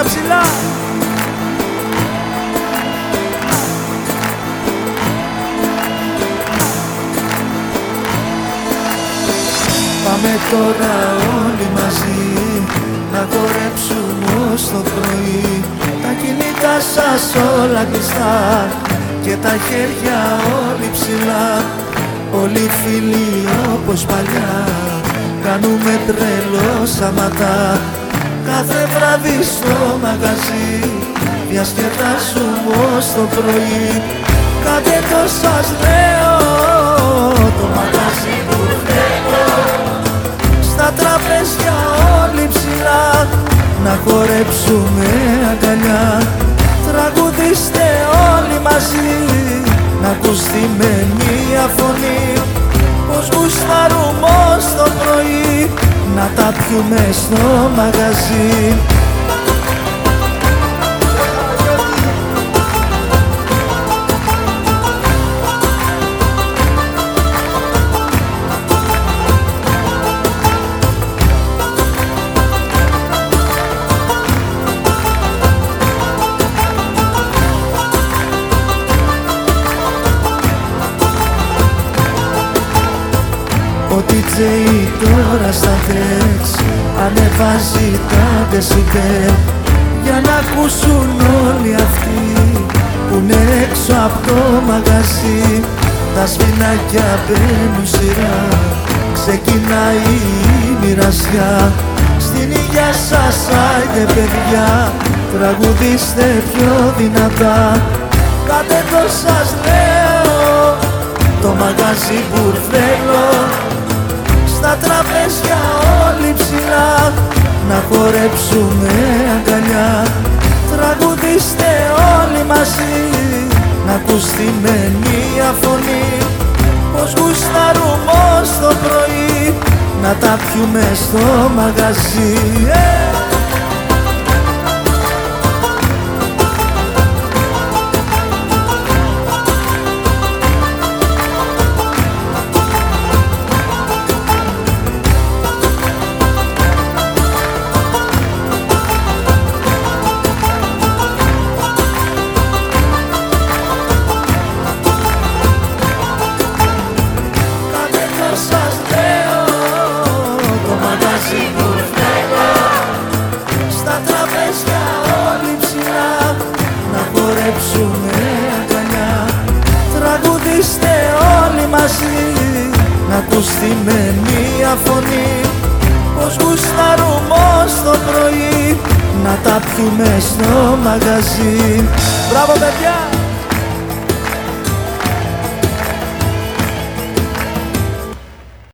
χέρια ψηλά. Πάμε τώρα όλοι μαζί να χορέψουμε ως το πρωί. Τα κινητά σας όλα κλειστά και τα χέρια όλοι ψηλά. Όλοι φίλοι όπως παλιά κάνουμε τρελό σαματά. Κάθε βράδυ στο μαγαζί διασκεδάζουμε ως το πρωί. Κάντε το σας λέω, το μαγαζί που θέλω. Στα τραπέζια όλοι ψηλά να χορέψουμε αγκαλιά. Τραγουδίστε όλοι μαζί να ακουστεί με μία φωνή. Πως γουστάρουμε ως το πρωί να τα πιούμε στο μαγαζί. Ο DJ τώρα στα τεξ ανεβάζει τα δεσιμπέλ για να ακούσουν όλοι αυτοί που είναι έξω από το μαγαζί. Τα σφινάκια μπαίνουν σειρά, ξεκινάει η μοιρασιά. Στην υγειά σας άιντε παιδιά, τραγουδίστε πιο δυνατά. Κάντε το σας λέω, το μαγαζί μπουρδέλο. Στα τραπέζια όλοι ψηλά να χορέψουμε αγκαλιά. Τραγουδίστε όλοι μαζί να ακουστεί με μία φωνή. Πως γουστάρουμε ως το πρωί να τα πιούμε στο μαγαζί. Στα τραπέζια όλοι ψηλά να χορέψουμε αγκαλιά. Τραγουδίστε όλοι μαζί να ακουστεί με μία φωνή. Πως γουστάρουμε ως το πρωί να τα πιούμε στο μαγαζί. Μπράβο παιδιά!